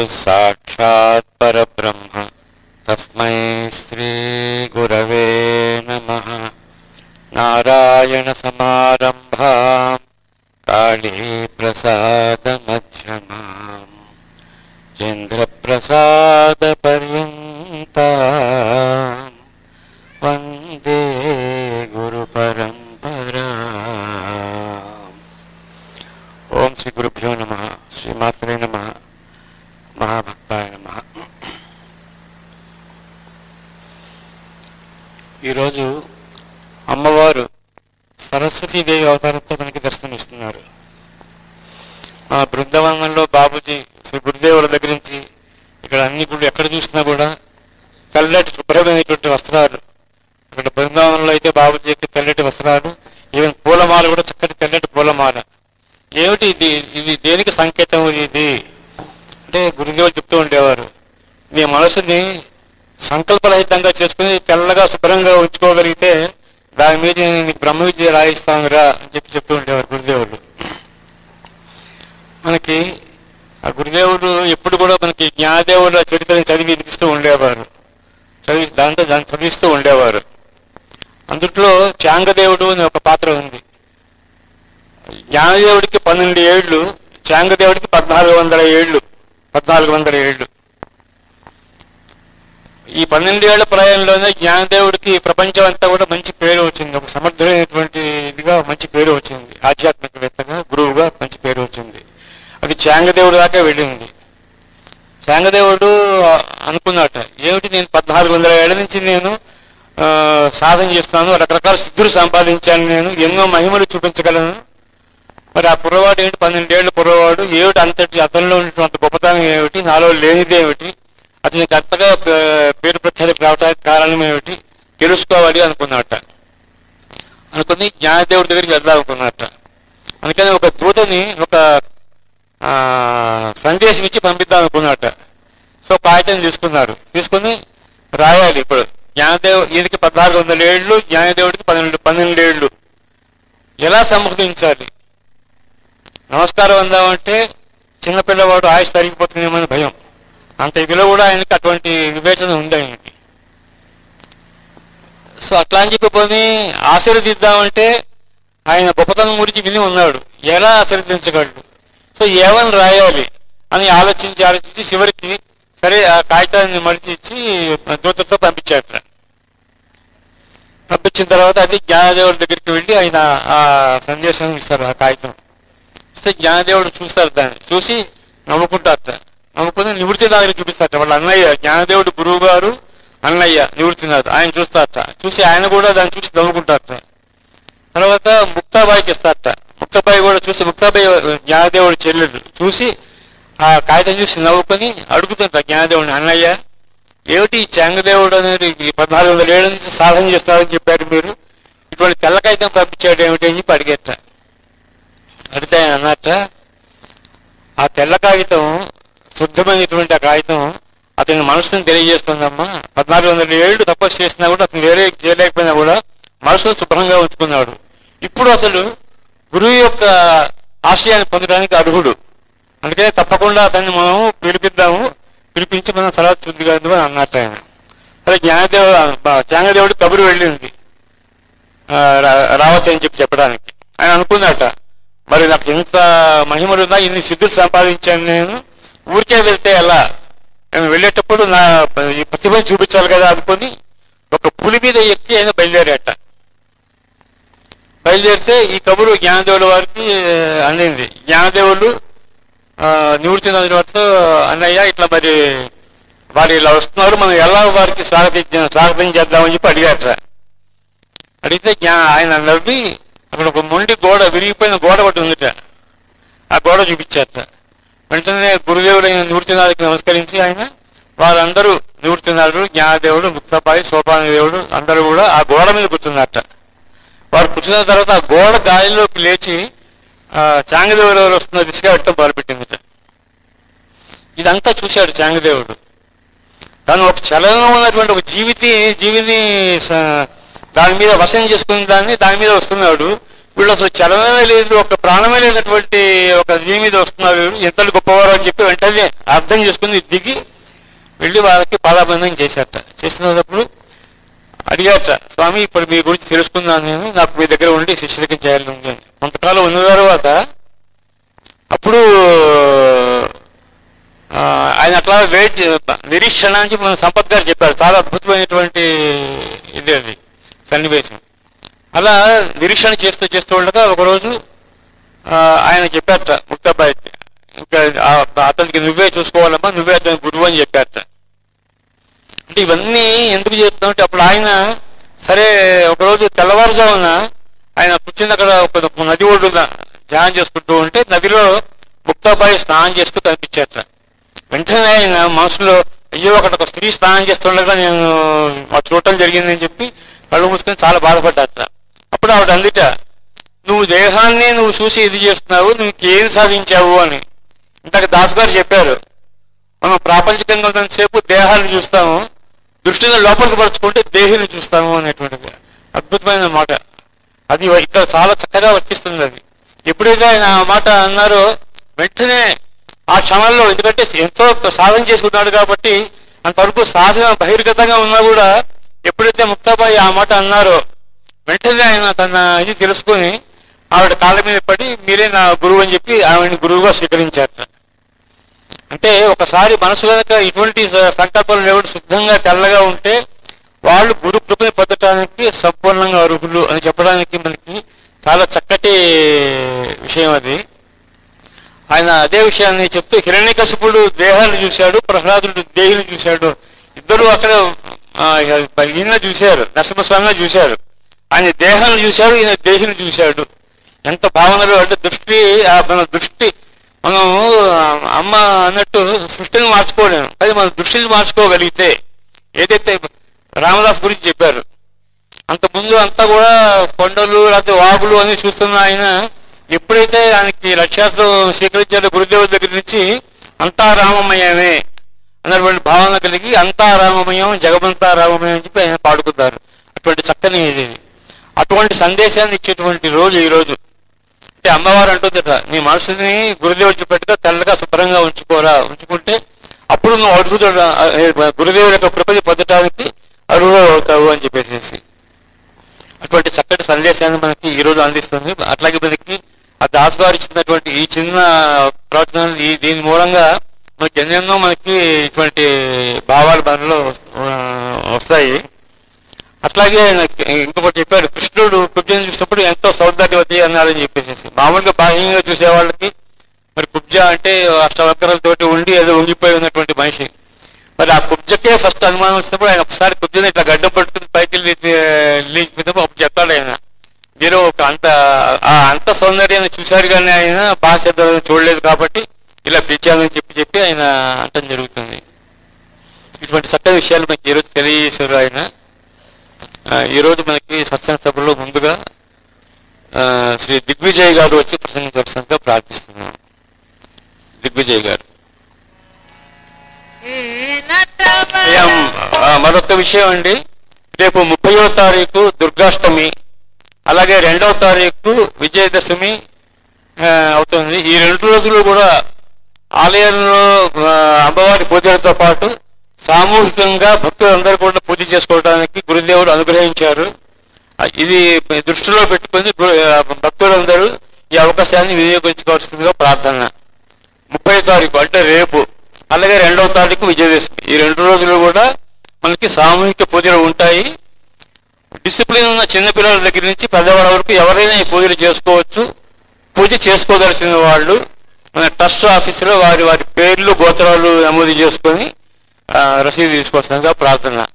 సాక్షాత్ పరబ్రహ్మ తస్మై శ్రీ గురవే నమః. నారాయణ సమారంభాం కాళీ ప్రసాద మధ్యమాం చంద్రప్రసాద పర్యంతాం వందే గురు పరంపరా. ఓం శ్రీ గురుభ్యో నమః. శ్రీమాత్రే నమః. మహాభక్తాయ నమః. ఈరోజు అమ్మవారు సరస్వతీదేవి అవతారంతో మనకి దర్శనమిస్తున్నారు. మా బృందావనంలో బాబుజీ శ్రీ గురుదేవుల దగ్గర నుంచి ఇక్కడ అన్ని గుళ్ళు ఎక్కడ చూసినా కూడా తెల్లటి శుభ్రమైనటువంటి వస్త్రాలు. ఇక్కడ బృందావనంలో అయితే బాబుజీకి తెల్లటి వస్త్రాలు, ఈవెన్ పూలమాల కూడా చక్కటి తెల్లటి పూలమాల. ఏమిటి ఇది? ఇది దేనికి సంకేతం? ఇది అంటే గురుదేవులు చెప్తూ ఉండేవారు, నీ మనసుని సంకల్పరహితంగా చేసుకుని తెల్లగా శుభ్రంగా ఉంచుకోగలిగితే దాని మీద నీకు బ్రహ్మ విద్య రాయిస్తానురా అని చెప్తూ ఉండేవారు గురుదేవులు. మనకి ఆ గురుదేవుడు ఎప్పుడు కూడా మనకి జ్ఞానదేవుల చరిత్రని చదివి వినిపిస్తూ ఉండేవారు, దాన్ని చదివిస్తూ ఉండేవారు. అందుట్లో చాంగదేవుడు అనే ఒక పాత్ర ఉంది. జ్ఞానదేవుడికి 12 ఏళ్ళు, చాంగదేవుడికి 1400 ఏళ్ళు. ఈ 12 ఏళ్ల ప్రయాణంలోనే జ్ఞానదేవుడికి ప్రపంచం అంతా కూడా మంచి పేరు వచ్చింది. ఒక సమర్థమైనటువంటి ఇదిగా మంచి పేరు వచ్చింది. ఆధ్యాత్మికవేత్తగా, గురువుగా మంచి పేరు వచ్చింది. అది చాంగదేవుడు దాకా వెళ్ళింది. చాంగదేవుడు అనుకున్నట, ఏమిటి నేను 1400 ఏళ్ల నుంచి నేను సాధన చేస్తున్నాను, రకరకాల సిద్ధులు సంపాదించాను, నేను ఎన్నో మహిమలు చూపించగలను. మరి ఆ కుర్రవాడు ఏమిటి, 12 ఏళ్ళ కుర్రవాడు ఏమిటి, అంతటి అతనిలో ఉన్నటువంటి గొప్పతనం ఏమిటి, నాలో లేనిదేమిటి, అతనికి అంతగా పేరు ప్రఖ్యాతి రావడానికి కారణం ఏమిటి తెలుసుకోవాలి అనుకున్నట్ట. అనుకుని జ్ఞానదేవుడి దగ్గరికి వెళ్దాం అనుకున్నట్ట. అందుకని ఒక దూతని ఒక సందేశం ఇచ్చి పంపిద్దాం అనుకున్నట్ట. సో కాగితం తీసుకుని రాయాలి. ఇప్పుడు ఈయనకి 1400 ఏళ్ళు, జ్ఞానదేవుడికి 12 ఏళ్ళు. ఎలా సంబోధించాలి? నమస్కారం అందామంటే చిన్నపిల్లవాడు ఆయుష్ తరిగిపోతుందేమని భయం. అంత ఇదిలో కూడా ఆయనకి అటువంటి వివేచన ఉంది ఆయనకి. సో అట్లా అని చెప్పి ఆశీర్వదిద్దామంటే ఆయన గొప్పతనం గురించి విని ఉన్నాడు, ఎలా ఆశీర్వదించగలడు? సో ఏమని రాయాలి అని ఆలోచించి చివరికి సరే ఆ కాగితాన్ని మలిచి ఇచ్చి దూతతో పంపించారు. పంపించిన తర్వాత అది జ్ఞానదేవుడి దగ్గరికి వెళ్ళి ఆయన ఆ సందేశం ఇస్తారు. ఆ కాగితం ఇస్తే జ్ఞానదేవుడు చూస్తారు, దాన్ని చూసి నవ్వుకుంటారట. నవ్వుకుని నివృత్తినాథుని చూపిస్తారట. వాళ్ళ అన్నయ్య, జ్ఞానదేవుడు గురువు గారు అన్నయ్య నివృత్తినాథ్, ఆయన చూస్తారట. చూసి ఆయన కూడా దాన్ని చూసి నవ్వుకుంటారట. తర్వాత ముక్తాబాయికి ఇస్తారట. ముక్తాబాయి కూడా చూసి, ముక్తాబాయి జ్ఞానదేవుడు చెల్లెలు, చూసి ఆ కాగితం చూసి నవ్వుకొని అడుగుతుంటారు జ్ఞానదేవుడిని, అన్నయ్య ఏమిటి చాంగదేవుడు అనేది 1400 ఏళ్ళ నుంచి సాధన చేస్తారని చెప్పారు మీరు, ఇటువంటి తెల్ల కాగితం పంపించాడు ఏమిటి అని చెప్పి అడిగేట. అడిగితే ఆయన అన్నట్ట, ఆ తెల్ల కాగితం శుద్ధమైనటువంటి ఆ కాగితం అతని మనసుని తెలియజేస్తుందమ్మా. 1400 ఏళ్ళు తపస్సు చేసినా కూడా అతను వేరే చేయలేకపోయినా కూడా మనసును శుభ్రంగా ఉంచుకున్నాడు. ఇప్పుడు అసలు గురువు యొక్క ఆశయాన్ని పొందడానికి అర్హుడు. అందుకనే తప్పకుండా అతన్ని మనం పిలిపించి మనం తర్వాత శుద్ధి కాదు అని అన్నట్టు ఆయన. అదే చాంగదేవుడు కబురు వెళ్ళింది రావచ్చు అని చెప్పడానికి. ఆయన అనుకున్నట, మరి నాకు ఎంత మహిమలున్నా, ఇన్ని సిద్ధులు సంపాదించాను, నేను ఊరికే వెళ్తే ఎలా, నేను వెళ్ళేటప్పుడు నా ఈ ప్రతిభను చూపించాలి కదా అనుకుని ఒక పులి మీద ఎక్కి ఆయన బయలుదేరితే ఈ కబురు జ్ఞానదేవుల వారికి అందింది. జ్ఞానదేవులు నివృత్తినాథుని వారితో, అన్నయ్య ఇట్లా మరి వారు ఇలా వస్తున్నారు, మనం ఎలా వారికి స్వాగతం చేద్దామని చెప్పి అడిగారట. అడిగితే ఆయన నవ్వి అక్కడ ఒక మొండి గోడ, విరిగిపోయిన గోడ ఒకటి ఉందిట, ఆ గోడ చూపించారట. వెంటనే గురుదేవుడైన నివృత్తినాథుడికి నమస్కరించి ఆయన వారందరూ, నివృత్తినాథుడు, జ్ఞానదేవుడు, ముక్తాబాయి, సోపానదేవుడు అందరూ కూడా ఆ గోడ మీద కూర్చున్నారట. వారు కూర్చున్న తర్వాత ఆ గోడ గాలిలోకి లేచి చాంగదేవుడు వస్తున్న దిశగా పెట్టడం మొదలుపెట్టిందిట. ఇదంతా చూశాడు చాంగదేవుడు. తను ఒక చలనం ఉన్నటువంటి ఒక జీవిని దాని మీద వశం చేసుకుని దాని మీద వస్తున్నాడు. వీళ్ళు అసలు చలనమే లేదు, ఒక ప్రాణమే లేనటువంటి ఒక దీని మీద వస్తున్నారు, వీళ్ళు ఎంతలు గొప్పవారు అని చెప్పి వెంటనే అర్థం చేసుకుని దిగి వెళ్ళి వాళ్ళకి పాదాబంధం చేశారట. చేస్తున్నప్పుడు అడిగారట, స్వామి ఇప్పుడు మీ గురించి తెలుసుకున్నాను నేను, నాకు మీ దగ్గర ఉండి శిష్యులకి చేయాలి అని. కొంతకాలం ఉన్న తర్వాత అప్పుడు ఆయన అట్లా నిరీక్షణ అని చెప్పి మన సంపత్ గారు చెప్పారు. చాలా అద్భుతమైనటువంటి ఇది అది సన్నివేశం. అలా నిరీక్షణ చేస్తూ చేస్తూ ఉండగా ఒకరోజు ఆయన చెప్పారట ముక్తాబాయికి, ఇంకా అతనికి నువ్వే చూసుకోవాలమ్మా, నువ్వే అతని గురువు అని చెప్పారట. అంటే ఇవన్నీ ఎందుకు చేస్తున్నాం అంటే, అప్పుడు ఆయన సరే ఒకరోజు తెల్లవారుజామున ఆయన కూర్చుని అక్కడ ఒక నది ఒడ్డున ధ్యానం చేసుకుంటూ ఉంటే నదిలో ముక్తాబాయి స్నానం చేస్తూ కనిపించారట. వెంటనే ఆయన మనసులో అయ్యో అక్కడ ఒక స్త్రీ స్నానం చేస్తుండగా నేను చూడటం జరిగిందని చెప్పి కళ్ళు మూసుకొని చాలా బాధపడ్డారట. అప్పుడు ఆవిడ అందుట, నువ్వు దేహాన్ని నువ్వు చూసి ఇది చేస్తున్నావు, నువ్వు ఏం సాధించావు అని. ఇంతకు దాస్ గారు చెప్పారు, మనం ప్రాపంచికంగా ఉన్నంతసేపు దేహాన్ని చూస్తాము, దృష్టిని లోపలికి పరుచుకుంటే దేహిని చూస్తాము అనేటువంటిది అద్భుతమైన మాట. అది ఇక్కడ చాలా చక్కగా వర్తిస్తుంది. అది ఎప్పుడైతే ఆయన ఆ మాట అన్నారో వెంటనే ఆ క్షణంలో, ఎందుకంటే ఎంతో సాధన చేసుకున్నాడు కాబట్టి అంతవరకు సాధన బహిర్గతంగా ఉన్నా కూడా ఎప్పుడైతే ముక్తాబాయి ఆ మాట అన్నారో వెంటనే ఆయన తన ఇది తెలుసుకొని ఆవిడ కాళ్ళ మీద పడి మీరే నా గురువు అని చెప్పి ఆవిడని గురువుగా స్వీకరించారట. అంటే ఒకసారి మనసు కనుక ఇటువంటి సంకల్పాలు లేకుండా శుద్ధంగా తెల్లగా ఉంటే వాళ్ళు గురు కృపని పొందటానికి సంపూర్ణంగా అర్హులు అని చెప్పడానికి మనకి చాలా చక్కటి విషయం అది. ఆయన అదే విషయాన్ని చెప్తూ హిరణ్యకశిపుడు దేహాన్ని చూశాడు, ప్రహ్లాదుడు దేహిని చూశాడు. ఇద్దరు అక్కడ ఈయన చూశారు, నరసింహస్వామిని చూశారు. ఆయన దేహాన్ని చూశాడు, ఈయన దేహిని చూశాడు. ఎంత భావనలు అంటే దృష్టి, మన దృష్టి మనం అమ్మ అన్నట్టు సృష్టిని మార్చుకోలేము, కానీ మన దృష్టిని మార్చుకోగలిగితే, ఏదైతే రామదాస్ గురించి చెప్పారు, అంతకుముందు అంతా కూడా కొండలు లేకపోతే వాగులు అని చూస్తున్న ఆయన ఎప్పుడైతే ఆయనకి లక్ష్యార్థం స్వీకరించారో గురుదేవుల దగ్గర నుంచి అంతా రామమయమే అన్నటువంటి భావన కలిగి అంతా రామమయం జగమంతా రామమయం అని చెప్పి ఆయన పాడుకున్నారు. అటువంటి చక్కని ఇది, అటువంటి సందేశాన్ని ఇచ్చేటువంటి రోజు ఈ రోజు. అంటే అమ్మవారు అంటుందట, నీ మనసుని గురుదేవుడు చెప్పేట్టుగా తెల్లగా శుభ్రంగా ఉంచుకోరా, ఉంచుకుంటే అప్పుడు నువ్వు అడుగుతాడు గురుదేవుల యొక్క కృపని పొందటానికి అర్హుడు అవుతావు అని చెప్పేసి అటువంటి చక్కటి సందేశాన్ని మనకి ఈ రోజు అందిస్తుంది. అట్లాగే మనకి ఆ దాస్ గారు ఇచ్చినటువంటి ఈ చిన్న ప్రవచనాలు దీని మూలంగా మనకి ఎన్నెన్నో మనకి ఇటువంటి భావాలు మనలో వస్తాయి. అట్లాగే ఇంకొకటి చెప్పాడు, కృష్ణుడు కుబ్జను చూసినప్పుడు ఎంతో సౌందర్యవతి అన్నారని చెప్పేసి. మామూలుగా బాహ్యంగా చూసే వాళ్ళకి మరి కుబ్జ అంటే అష్టవక్రాలతోటి ఉండి ఏదో ఉంగిపోయి ఉన్నటువంటి మనిషి. మరి ఆ కుబ్జకే ఫస్ట్ అనుమానం వచ్చినప్పుడు ఆయన ఒకసారి కుబ్జని ఇట్లా గడ్డం పట్టుకుని పైకి లేచిపోయినప్పుడు అప్పుడు చెప్తాడు ఆయన, మీరు ఒక అంత సౌందర్యాన్ని చూశారు కానీ ఆయన భాష చూడలేదు కాబట్టి ఇలా పిలిచామని చెప్పి ఆయన అంటం జరుగుతుంది. ఇటువంటి చక్కని విషయాలు మనకి ఈరోజు తెలియజేశారు ఆయన. ఈరోజు మనకి సత్సంగ సభలో ముందుగా శ్రీ దిగ్విజయ్ గారు వచ్చి ప్రసంగించవలసిందిగా ప్రార్థిస్తున్నాం. దిగ్విజయ్ గారు. మరొక విషయం అండి, రేపు 30వ తారీఖు దుర్గాష్టమి, అలాగే 2వ తారీఖు విజయదశమి అవుతుంది. ఈ 2 రోజులు కూడా ఆలయంలో అమ్మవారి పూజలతో పాటు సామూహికంగా భక్తులందరూ కూడా పూజ చేసుకోవడానికి గురుదేవుడు అనుగ్రహించారు. ఇది దృష్టిలో పెట్టుకుని భక్తులందరూ ఈ అవకాశాన్ని వినియోగించుకోవాల్సిందిగా ప్రార్థన. 30వ తారీఖు అంటే రేపు, అలాగే 2వ తారీఖు విజయదశమి, ఈ 2 రోజులు కూడా మనకి సామూహిక పూజలు ఉంటాయి. డిసిప్లిన్ ఉన్న చిన్నపిల్లల దగ్గర నుంచి పెద్దవాళ్ళ వరకు ఎవరైనా ఈ పూజలు చేసుకోవచ్చు. పూజ చేసుకోదలిచిన వాళ్ళు మన ట్రస్ట్ ఆఫీసులో వారి పేర్లు గోత్రాలు నమోదు చేసుకొని రసీదు తీసుకోవాల్సిందిగా ప్రార్థన.